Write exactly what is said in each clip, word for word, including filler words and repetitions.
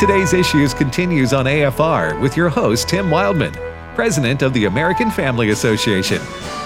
Today's Issues continues on A F R with your host, Tim Wildman, President of the American Family Association.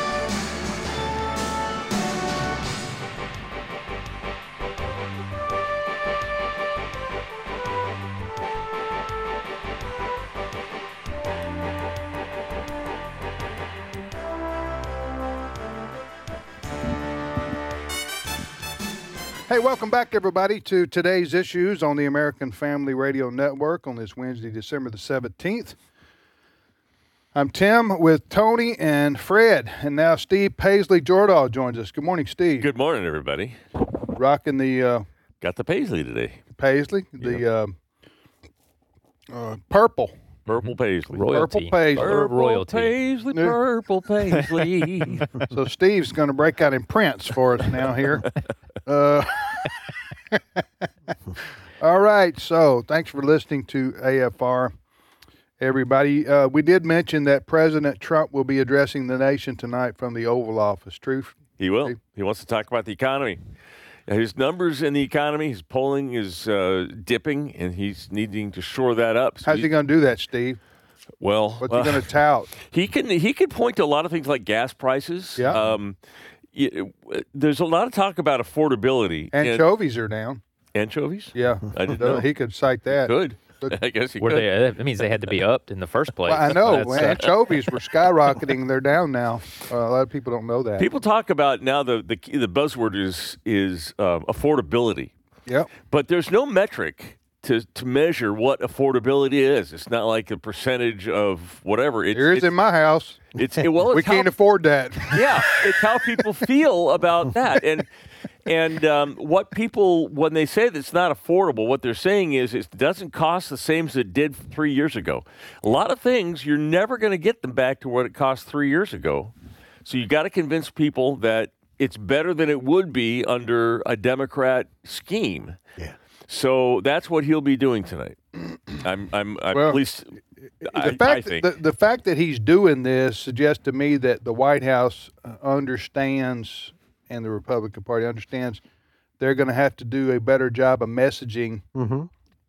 Hey, welcome back, everybody, to Today's Issues on the American Family Radio Network on this Wednesday, December the seventeenth. I'm Tim with Tony and Fred, and now Steve Paisley Jordahl joins us. Good morning, Steve. Good morning, everybody. Rocking the... Uh, Got the Paisley today. Paisley, the yep. uh, uh, purple. Purple Paisley. Royalty. Purple Paisley. Purple Royalty. Paisley, purple Paisley. So Steve's going to break out in Prince for us now here. Uh, all right, so thanks for listening to A F R, everybody. Uh, we did mention that President Trump will be addressing the nation tonight from the Oval Office. True? He will. He wants to talk about the economy. His numbers in the economy, his polling is uh, dipping, and he's needing to shore that up. So How's he going to do that, Steve? Well, What's uh, he going to tout? He can he can point to a lot of things like gas prices. Yeah. Um, it, there's a lot of talk about affordability. Anchovies are down. Anchovies? Yeah. I didn't know. He could cite that. Good. I guess he Were could. they, that means they had to be upped in the first place. Well, I know. That's, Well, uh, anchovies were skyrocketing. They're down now. Uh, a lot of people don't know that. People talk about now the the, the buzzword is is um, affordability. Yep. But there's no metric to, to measure what affordability is. It's not like a percentage of whatever. It's, There is it's, in my house. It's it, well, it's We how, can't afford that. Yeah, it's how people feel about that, and and um, what people when they say that it's not affordable, what they're saying is it doesn't cost the same as it did three years ago. A lot of things you're never going to get them back to what it cost three years ago. So you got to convince people that it's better than it would be under a Democrat scheme. Yeah. So that's what he'll be doing tonight. I'm, I'm, I'm Well, at least. The I, fact, I think. The, the fact that he's doing this suggests to me that the White House understands, and the Republican Party understands, they're going to have to do a better job of messaging Mm-hmm.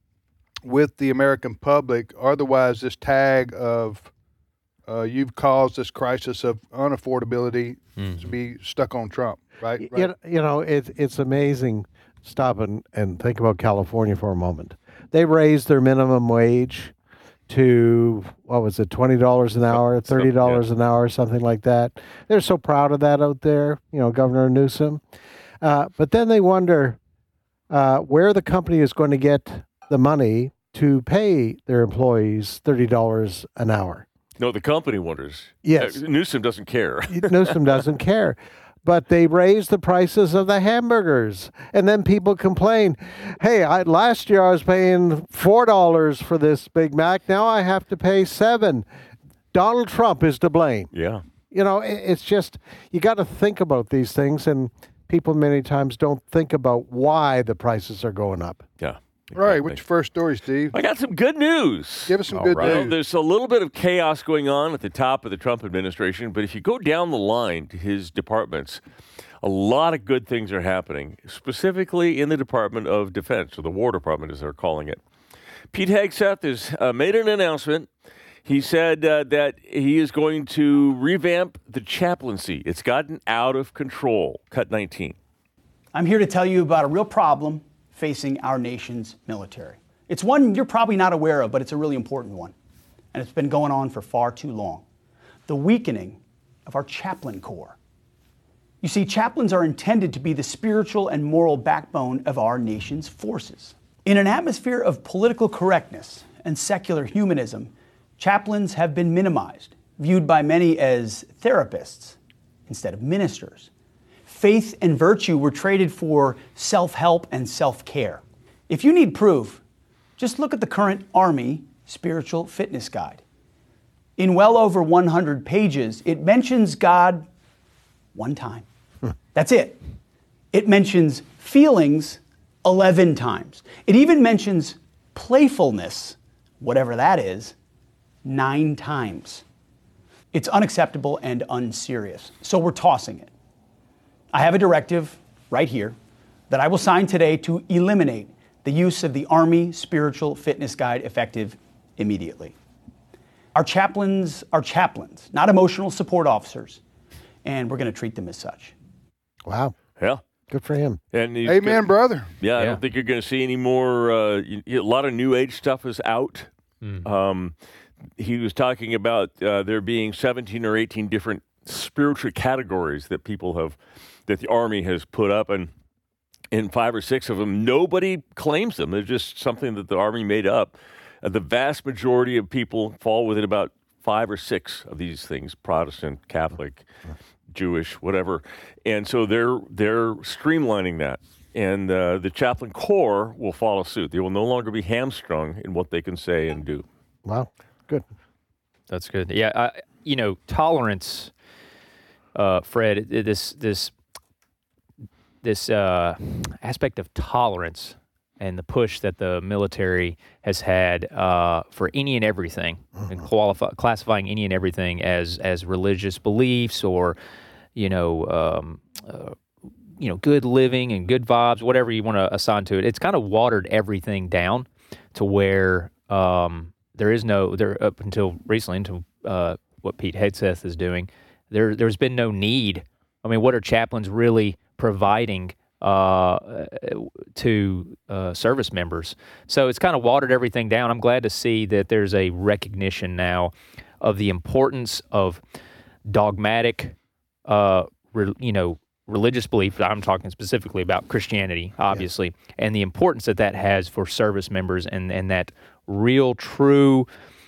with the American public. Otherwise, this tag of uh, you've caused this crisis of unaffordability mm-hmm. to be stuck on Trump, right? You, right? you know, it's it's amazing. Stop and, and think about California for a moment. They raised their minimum wage to, what was it, twenty dollars an hour, thirty dollars an hour, something like that. They're so proud of that out there, you know, Governor Newsom. Uh, but then they wonder uh, where the company is going to get the money to pay their employees thirty dollars an hour. No, the company wonders. Yes. Uh, Newsom doesn't care. Newsom doesn't care. But they raised the prices of the hamburgers. And then people complain, hey, I, last year I was paying four dollars for this Big Mac. Now I have to pay seven dollars. Donald Trump is to blame. Yeah. You know, it, it's just, you got to think about these things. And people many times don't think about why the prices are going up. Yeah. Right. Exactly. What's your first story, Steve? I got some good news. Give us some All good right. Well, news. there's a little bit of chaos going on at the top of the Trump administration, but if you go down the line to his departments, a lot of good things are happening, specifically in the Department of Defense, or the War Department as they're calling it. Pete Hegseth has uh, made an announcement. He said uh, that he is going to revamp the chaplaincy. It's gotten out of control. Cut nineteen. I'm here to tell you about a real problem facing our nation's military. It's one you're probably not aware of, but it's a really important one. And it's been going on for far too long. The weakening of our chaplain corps. You see, chaplains are intended to be the spiritual and moral backbone of our nation's forces. In an atmosphere of political correctness and secular humanism, chaplains have been minimized, viewed by many as therapists instead of ministers. Faith and virtue were traded for self-help and self-care. If you need proof, just look at the current Army Spiritual Fitness Guide. In well over one hundred pages, it mentions God one time. That's it. It mentions feelings eleven times. It even mentions playfulness, whatever that is, nine times. It's unacceptable and unserious, so we're tossing it. I have a directive right here that I will sign today to eliminate the use of the Army Spiritual Fitness Guide effective immediately. Our chaplains are chaplains, not emotional support officers, and we're going to treat them as such. Wow. Yeah. Good for him. And he's Amen, good. brother. Yeah, I Yeah. don't think you're going to see any more. Uh, you, you- a lot of New Age stuff is out. Um, he was talking about uh, there being seventeen or eighteen different spiritual categories that people have, that the Army has put up, and in five or six of them, nobody claims them. They're just something that the Army made up. Uh, the vast majority of people fall within about five or six of these things: Protestant, Catholic, Jewish, whatever. And so they're they're streamlining that. And uh, the chaplain corps will follow suit. They will no longer be hamstrung in what they can say and do. Wow. Good. That's good. Yeah, I, you know, tolerance, uh, Fred. it- This this this uh, aspect of tolerance and the push that the military has had uh, for any and everything, and qualify, classifying any and everything as as religious beliefs or, you know, um, uh, you know, good living and good vibes, whatever you want to assign to it. It's kind of watered everything down to where um, there is no there up until recently, until uh, what Pete Hegseth is doing. There, there's been no need. I mean, what are chaplains really providing uh, to uh, service members? So it's kind of watered everything down. I'm glad to see that there's a recognition now of the importance of dogmatic, uh, re, you know, religious belief. I'm talking specifically about Christianity, obviously, and the importance that that has for service members, and, and that real, true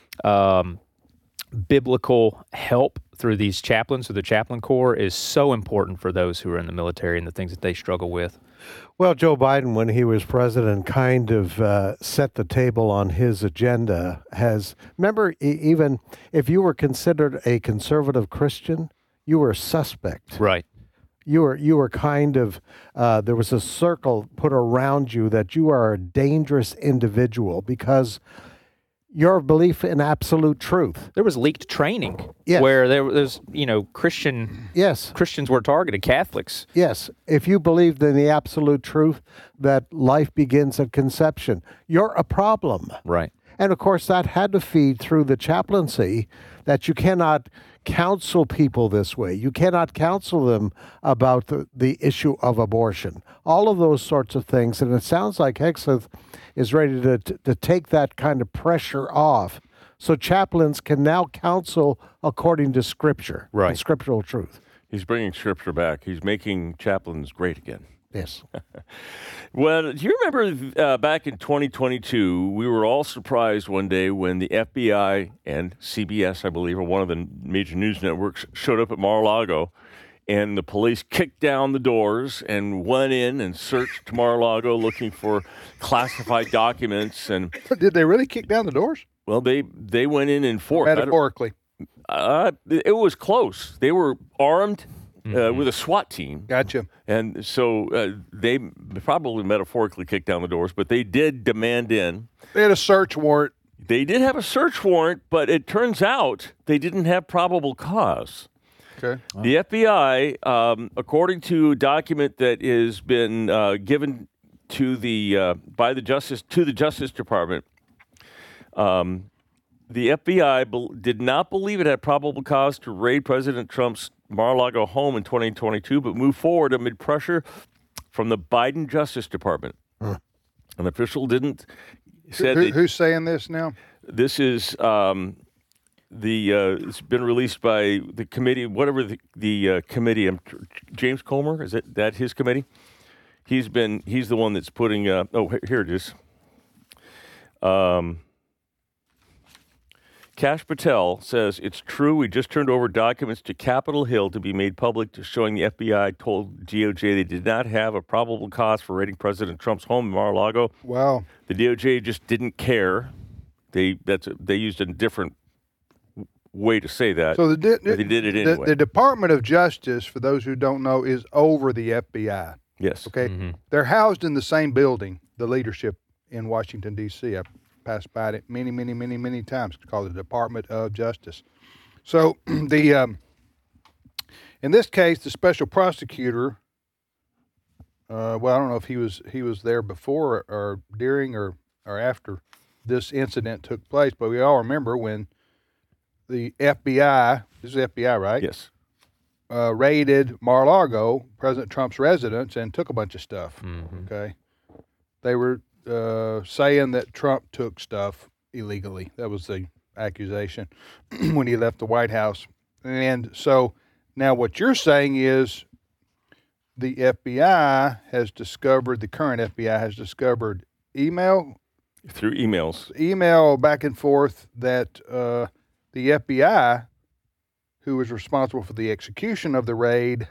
um, biblical help through these chaplains, through the chaplain corps, is so important for those who are in the military and the things that they struggle with. Well, Joe Biden, when he was president, kind of uh, set the table on his agenda. Has remember, e- even if you were considered a conservative Christian, you were a suspect. Right. You were you were kind of uh, there was a circle put around you that you are a dangerous individual because your belief in absolute truth. There was leaked training Yes. where there was, you know, Christian Yes. Christians were targeted, Catholics. Yes, if you believed in the absolute truth that life begins at conception, you're a problem. Right. And of course, that had to feed through the chaplaincy that you cannot counsel people this way. You cannot counsel them about the, the issue of abortion. All of those sorts of things. And it sounds like Hegseth is ready to, to, to take that kind of pressure off. So chaplains can now counsel according to Scripture, Right. and scriptural truth. He's bringing Scripture back. He's making chaplains great again. Yes. Well, do you remember uh, back in twenty twenty-two, we were all surprised one day when the F B I and C B S, I believe, or one of the major news networks, showed up at Mar-a-Lago, and the police kicked down the doors and went in and searched Mar-a-Lago looking for classified documents. And, Did they really kick down the doors? well, they, they went in and forth. I don't- Metaphorically. Uh, it was close. They were armed uh, with a SWAT team. Gotcha. And so uh, they probably metaphorically kicked down the doors, but they did demand in. They had a search warrant. They did have a search warrant, but it turns out they didn't have probable cause. Okay. The F B I, um, according to a document that has been uh, given to the uh, by the Justice to the Justice Department, um, the F B I be- did not believe it had probable cause to raid President Trump's Mar-a-Lago home in twenty twenty-two, but moved forward amid pressure from the Biden Justice Department. An official didn't said Who, they- who's saying this now? this is um, the uh, it's been released by the committee, whatever the, the uh, committee. Um, James Comer, is it that his committee? He's been he's the one that's putting. Uh, oh, he- here it is. Um, Kash Patel says, it's true, we just turned over documents to Capitol Hill to be made public, to showing the F B I told D O J they did not have a probable cause for raiding President Trump's home in Mar-a-Lago. Wow. The D O J just didn't care. They that's a, they used a different w- way to say that. So the, di- but they did it the, anyway. the Department of Justice, for those who don't know, is over the F B I. yes. Okay. They're housed in the same building, the leadership in Washington, D C. I've passed by it many, many, many, many times. It's called the Department of Justice. So the um, in this case, the special prosecutor Uh, well, I don't know if he was he was there before or during or or after this incident took place, but we all remember when the F B I, this is F B I, right? Yes. Uh, raided Mar-a-Lago, President Trump's residence, and took a bunch of stuff. Mhm. Okay, they were uh, saying that Trump took stuff illegally. That was the accusation when he left the White House. And so now what you're saying is the F B I has discovered, the current F B I has discovered email, Through emails. email back and forth that uh, the F B I, who was responsible for the execution of the raid,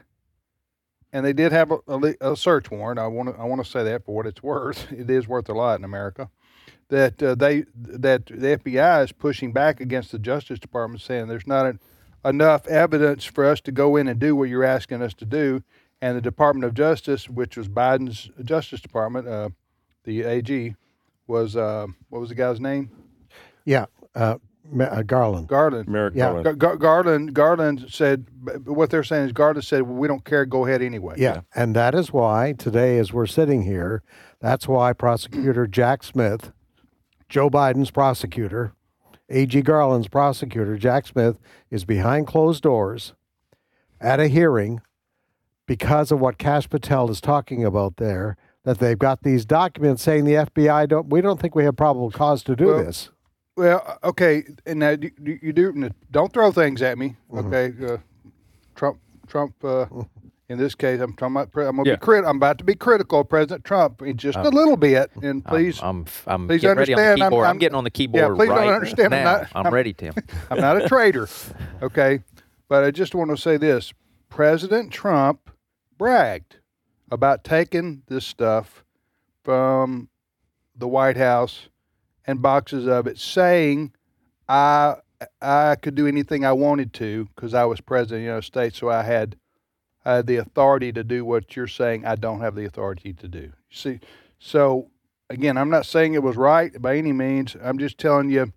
and they did have a, a, a search warrant. I want to I want to say that for what it's worth. It is worth a lot in America. That uh, they that the F B I is pushing back against the Justice Department, saying there's not an, enough evidence for us to go in and do what you're asking us to do. And the Department of Justice, which was Biden's Justice Department, uh, the A G, was uh, what was the guy's name? Yeah, uh, Ma- uh, Garland. Garland. Merrick Yeah. Garland. Gar- Gar- Garland. Garland said what they're saying is Garland said, well, we don't care. Go ahead anyway. Yeah, and that is why today, as we're sitting here, that's why prosecutor Jack Smith, Joe Biden's prosecutor, A G Garland's prosecutor, Jack Smith, is behind closed doors at a hearing because of what Kash Patel is talking about there, that they've got these documents saying the F B I don't, we don't think we have probable cause to do Well, this. Well, okay, and now you, you do don't throw things at me, okay? Uh, Trump, Trump. Uh, in this case, I'm talking about. I'm gonna Yeah. be crit. I'm about to be critical of President Trump in just a little bit, and please, I'm, I'm, I'm please getting ready on the understand, I'm- keyboard. I'm, I'm- getting on the keyboard yeah, please don't right understand, I'm now. not- I'm, I'm- ready, Tim. I'm not a traitor, okay? But I just want to say this: President Trump bragged about taking this stuff from the White House and boxes of it, saying I I could do anything I wanted to because I was president of the United States, so I had I had the authority to do what you're saying I don't have the authority to do. You see, so again, I'm not saying it was right by any means. I'm just telling you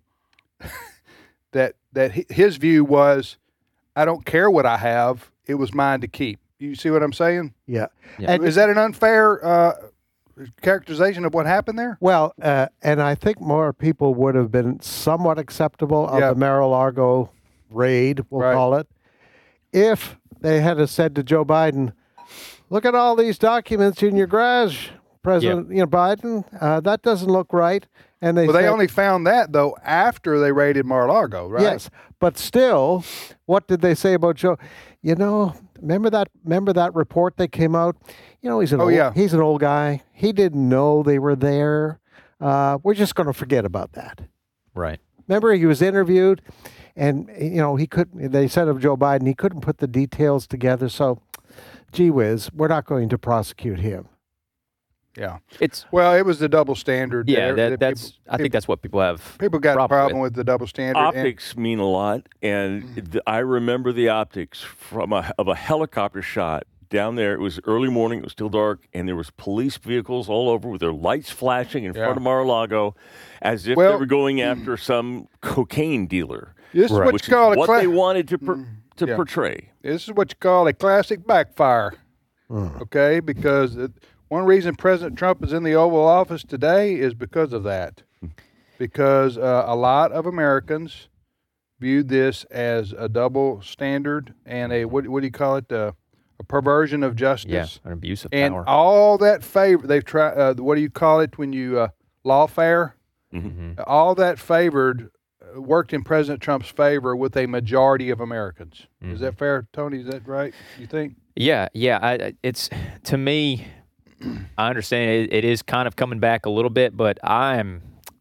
that that hi- his view was, I don't care what I have; it was mine to keep. You see what I'm saying? Yeah. Yeah. And, Is that an unfair uh, characterization of what happened there? well, uh, and I think more people would have been somewhat acceptable of Yeah. the Mar-a-Lago raid, we'll Right. call it, if they had have said to Joe Biden, look at all these documents in your garage, President you know, Biden. Uh, that doesn't look right. And they Well, they said, only found that though after they raided Mar-a-Lago, right? yes, but still, what did they say about Joe? You know, remember that? Remember that report that came out? You know, he's an Oh, old, yeah. he's an old guy. He didn't know they were there. Uh, we're just going to forget about that. Right. Remember, he was interviewed, and you know he couldn't. They said of Joe Biden, he couldn't put the details together. So, gee whiz, we're not going to prosecute him. Yeah. It's Well, it was the double standard. yeah. that- That, that that's. people, I think that's what people have. people got a problem problem with. with. the double standard. and- Optics mean a lot, and th- I remember the optics from a, of a helicopter shot down there. It was early morning; it was still dark, and there was police vehicles all over with their lights flashing in Yeah. front of Mar-a-Lago, as if Well- they were going after some cocaine dealer. This is what Which you call is a what cla- they wanted to per- to yeah. portray. This is what you call a classic backfire. Okay, because it, one reason President Trump is in the Oval Office today is because of that. Because uh, a lot of Americans viewed this as a double standard and a what, what do you call it? Uh, a perversion of justice. Yeah, an abuse of And power. all that favor they've tried. Uh, what do you call it when you uh, lawfare? Mhm. All that favored uh, worked in President Trump's favor with a majority of Americans. Is that fair, Tony? Is that right? You think? Yeah, yeah. I, I- it's to me. I understand it, it is kind of coming back a little bit, but I'm,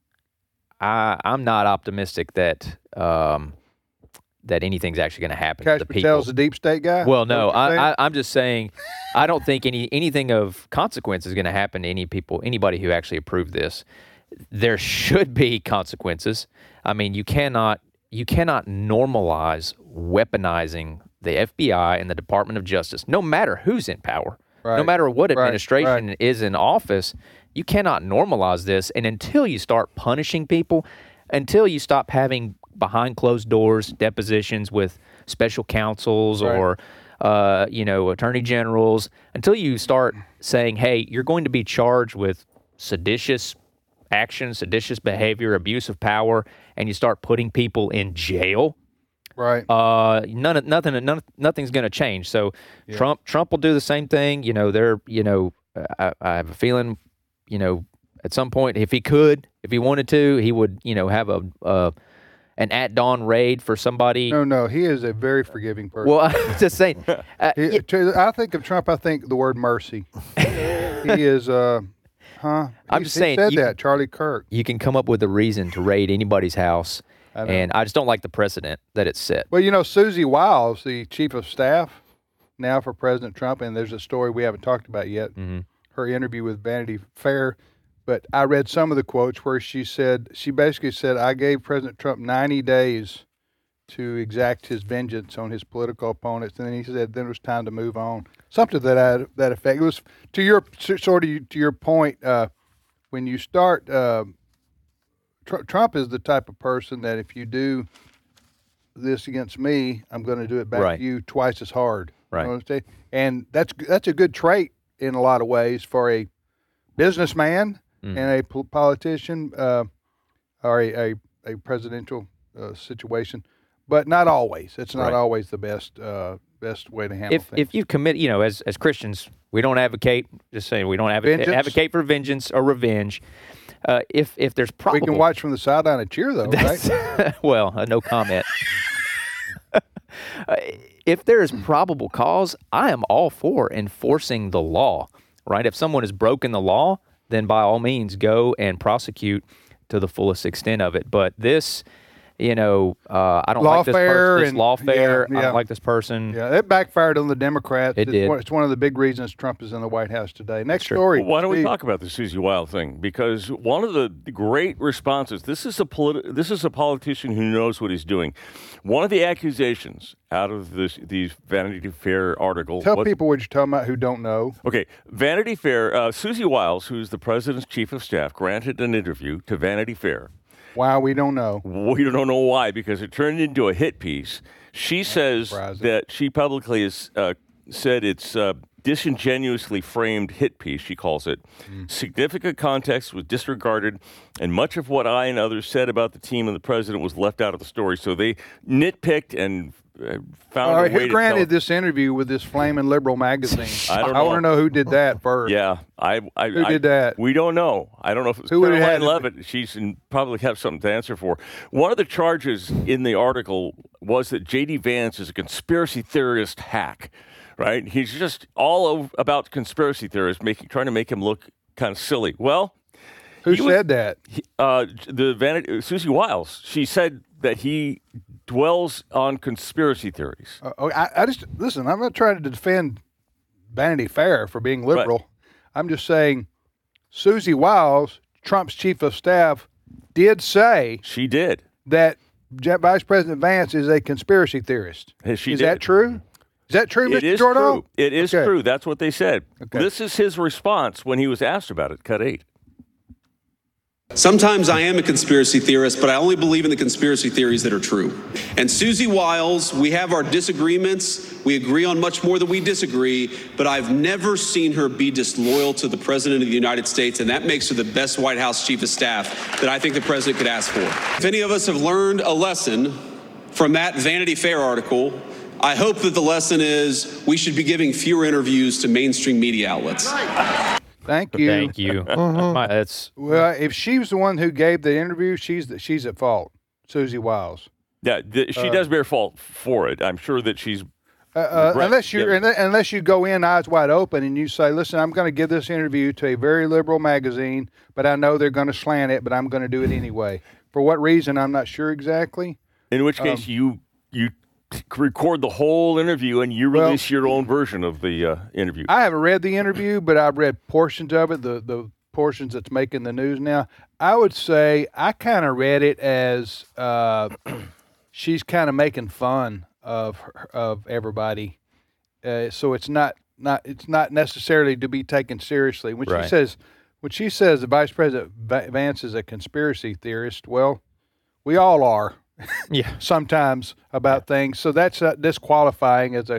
I, I'm not optimistic that um, that anything's actually going to happen Cash to the people. Patel's a deep state guy. Well, Is that no, what you're saying? I, I, I'm just saying, I don't think any anything of consequence is going to happen to any people, anybody who actually approved this. There should be consequences. I mean, you cannot you cannot normalize weaponizing the F B I and the Department of Justice, no matter who's in power, no Right, matter what right, administration right. is in office. You cannot normalize this, and until you start punishing people, until you stop having behind closed doors depositions with special counsels Right. or uh, you know, attorney generals, until you start saying, hey, you're going to be charged with seditious action, seditious behavior, abuse of power, and you start putting people in jail. Right. Uh, none of nothing, none, nothing's going to change. So Yeah. Trump, Trump will do the same thing. You know, they're, you know, I, I have a feeling, you know, at some point, if he could, if he wanted to, he would, you know, have a, uh, an at dawn raid for somebody. No, no, he is a very forgiving person. Well, I'm just saying. Uh, He- to- I think of Trump, I think the word mercy. He is, uh, huh? I'm He- just he saying, said you- that, Charlie Kirk. you can come up with a reason to raid anybody's house, I know. and I just don't like the precedent that it's set. Well, you know, Susie Wiles, the chief of staff now for President Trump, and there's a story we haven't talked about yet, Mm-hmm. her interview with Vanity Fair. But I read some of the quotes where she said, she basically said, I gave President Trump ninety days to exact his vengeance on his political opponents. And then he said, then it was time to move on. Something to that, that effect. It was, to your, sort of to your point, uh, when you start, uh, Tr- Trump is the type of person that if you do this against me, I'm going to do it back Right. to you twice as hard. You Right. know what I'm saying? And that's that's a good trait in a lot of ways for a businessman Mm. and a po- politician uh, or a, a, a presidential uh, situation, but not always. It's not Right. always the best uh, best way to handle If things. if you commit, you know, as as Christians, we don't advocate. Just saying, we don't advocate, Vengeance? advocate for vengeance or revenge. Uh, if if there's we probable, can watch from the sideline and cheer, though, right? That's- well, uh, no comment. Uh, if there is probable cause, I am all for enforcing the law, right? If someone has broken the law, then by all means go and prosecute to the fullest extent of it. But this, you know, uh, I don't like this Lawfare person. This and- lawfare. yeah, I yeah. don't like this person. Yeah, it backfired on the Democrats. It it's, did. One, it's one of the big reasons Trump is in the White House today. Next true. story. Well, why don't we Steve. talk about the Susie Wiles thing? Because one of the great responses, this is a politi- this is a politician who knows what he's doing. One of the accusations out of this these Vanity Fair article. Tell was- people what you're talking about who don't know. Okay, Vanity Fair. Uh, Susie Wiles, who's the president's chief of staff, granted an interview to Vanity Fair. Why we don't know. We don't know why, because it turned into a hit piece. She says surprising. that she publicly has uh, said it's a disingenuously framed hit piece, she calls it. Mm. Significant context was disregarded, and much of what I and others said about the team and the president was left out of the story. So they nitpicked and uh, found All right, a way who to granted tell. this interview with this flaming liberal magazine? I don't I want to know. know who did that first. Yeah, I, I. Who I- did that? We don't know. I don't know if it was Who would have Caroline had to Levitt. She's in, probably have something to answer for. One of the charges in the article was that J D Vance is a conspiracy theorist hack. Right? He's just all over about conspiracy theorists, making trying to make him look kind of silly. Well, Who he was- said that? he- uh, the Vanity, Susie Wiles. She said that he dwells on conspiracy theories. Uh, oh, I, I just listen. I'm not trying to defend Vanity Fair for being liberal. I'm just saying, Susie Wiles, Trump's chief of staff, did say She did. that J- Vice President Vance is a conspiracy theorist. Hey, She is did. that true? Is that true, It Mister is Jordan? true. It is Okay. true. That's what they said. Okay. This is his response when he was asked about it. Cut eight. Sometimes I am a conspiracy theorist, but I only believe in the conspiracy theories that are true. And Susie Wiles, we have our disagreements. We agree on much more than we disagree, but I've never seen her be disloyal to the President of the United States, and that makes her the best White House chief of staff that I think the President could ask for. If any of us have learned a lesson from that Vanity Fair article, I hope that the lesson is we should be giving fewer interviews to mainstream media outlets. Thank you. Thank you. My- that's Well, if she was the one who gave the interview, she's the, she's at fault. Susie Wiles. Yeah, th- she does bear fault for it. I'm sure that she's. Uh, uh, Right, unless you yeah. unless you go in eyes wide open and you say, "Listen, I'm going to give this interview to a very liberal magazine, but I know they're going to slant it, but I'm going to do it anyway." For what reason, I'm not sure exactly. In which case, you you t- record the whole interview and you Well- release your own version of the uh, interview. I haven't read the interview, but I've read portions of it, the the portions that's making the news now. I would say I kind of read it as uh, she's kind of making fun of her- of everybody, uh, so it's not not it's not necessarily to be taken seriously. When Right. she says when she says the Vice President Va- Vance is a conspiracy theorist, well, we all are yeah. sometimes about things. So that's uh, disqualifying as a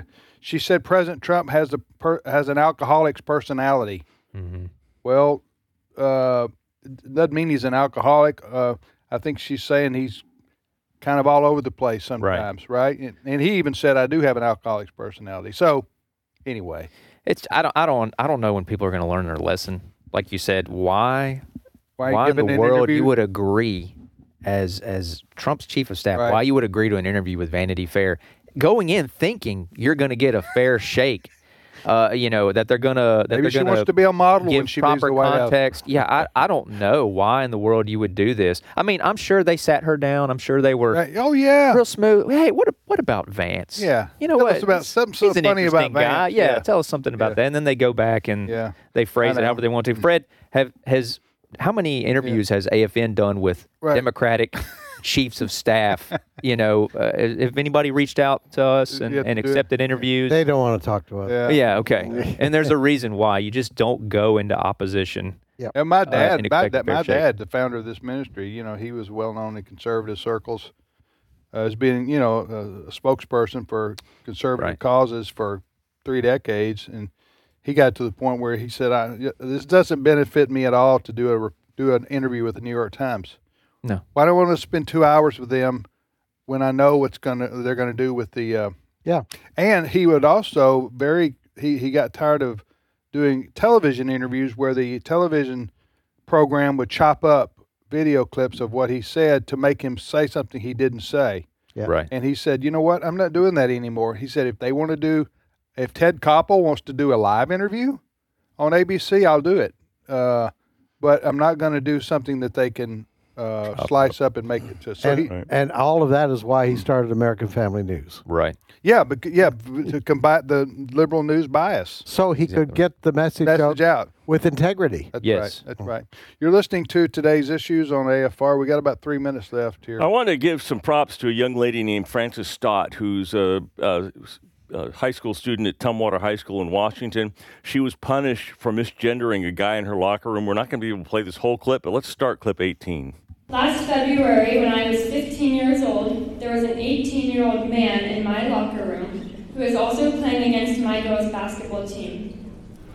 she said President Trump has a per, has an alcoholic's personality. Mm-hmm. Well, uh, doesn't mean he's an alcoholic. Uh, I think she's saying he's kind of all over the place sometimes, right? right? And, and he even said, "I do have an alcoholic's personality." So, anyway, it's I don't I don't I don't know when people are going to learn their lesson. Like you said, why why, why in the an world interview? you would agree as as Trump's chief of staff? Right. Why you would agree to an interview with Vanity Fair, going in thinking you're going to get a fair shake? Uh, you know, that they're gonna that Maybe they're she gonna wants to be a model give when she leaves proper the White House. context. Yeah, I, I don't know why in the world you would do this. I mean, I'm sure they sat her down. I'm sure they were Right. Oh yeah. real smooth. Hey, what what about Vance? Yeah. you know Tell what? us about something so He's an funny about interesting guy. Vance. Yeah, Yeah. tell us something about Yeah. that. And then they go back and Yeah. they phrase I it know. however they want to. Fred, have has how many interviews has A F N done with Right. Democratic chiefs of staff? You know, uh, if anybody reached out to us and, You have to and do it. accepted interviews, They don't want to talk to us. Yeah. yeah, okay. And there's a reason why you just don't go into opposition. And my dad, and my, expect a dad, fair my shake. dad, the founder of this ministry, you know, he was well known in conservative circles uh, as being, you know, a, a spokesperson for conservative Right. causes for three decades, and he got to the point where he said, I, "This doesn't benefit me at all to do a re- do an interview with the New York Times. No. Why do I want to spend two hours with them when I know what's gonna they're gonna do with the." Uh, Yeah. And he would also very he he got tired of doing television interviews where the television program would chop up video clips of what he said to make him say something he didn't say. Yeah. Right. And he said, "You know what? I'm not doing that anymore." He said, "If they want to do, if Ted Koppel wants to do a live interview on A B C, I'll do it. Uh, but I'm not going to do something that they can uh, slice up and make it to." So And, he, and all of that is why he started American Family News. Right. yeah, but yeah, to combat the liberal news bias. So he could get the message, Message out. with integrity. That's Yes. right. That's right. You're listening to today's issues on A F R. We got about three minutes left here. I want to give some props to a young lady named Frances Stott, who's a, a, a high school student at Tumwater High School in Washington. She was punished for misgendering a guy in her locker room. We're not going to be able to play this whole clip, but let's start clip eighteen. Last February, when I was fifteen years old, there was an eighteen-year-old man in my locker room who was also playing against my girls' basketball team.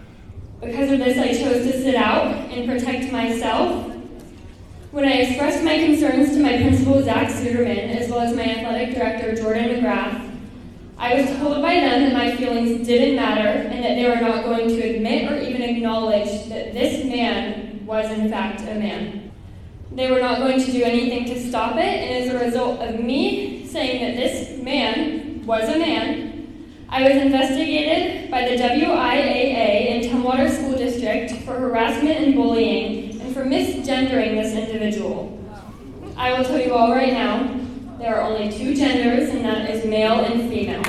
Because of this, I chose to sit out and protect myself. When I expressed my concerns to my principal, Zach Suderman, as well as my athletic director, Jordan McGrath, I was told by them that my feelings didn't matter and that they were not going to admit or even acknowledge that this man was in fact a man. They were not going to do anything to stop it, and as a result of me saying that this man was a man, I was investigated by the W I A A in Tumwater School District for harassment and bullying and for misgendering this individual. I will tell you all right now, there are only two genders, and that is male and female.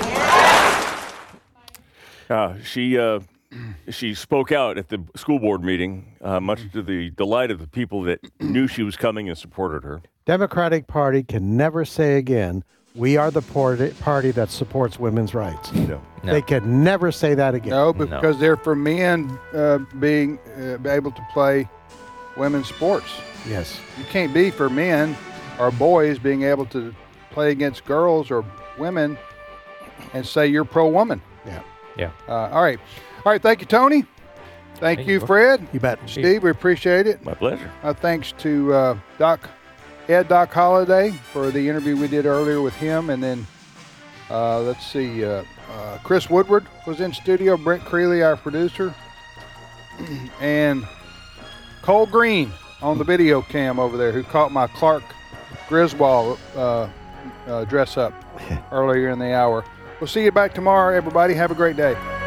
Uh, she uh, she spoke out at the school board meeting, uh, much to the delight of the people that knew she was coming and supported her. Democratic Party can never say again, we are the party, party that supports women's rights. No. No. They can never say that again. No, because they're for men uh, being uh, able to play women's sports. Yes. You can't be for men or boys being able to play against girls or women and say you're pro-woman. Yeah. Yeah. Uh, all right. All right. Thank you, Tony. Thank, Thank you, you. Fred. You bet. Steve, we appreciate it. My pleasure. Uh, thanks to uh, Doc Ed Doc Holliday for the interview we did earlier with him. And then, uh, let's see, uh, uh, Chris Woodward was in studio, Brent Creeley, our producer, and Cole Green on the video cam over there, who caught my Clark Griswold uh, uh, dress up earlier in the hour. We'll see you back tomorrow, everybody. Have a great day.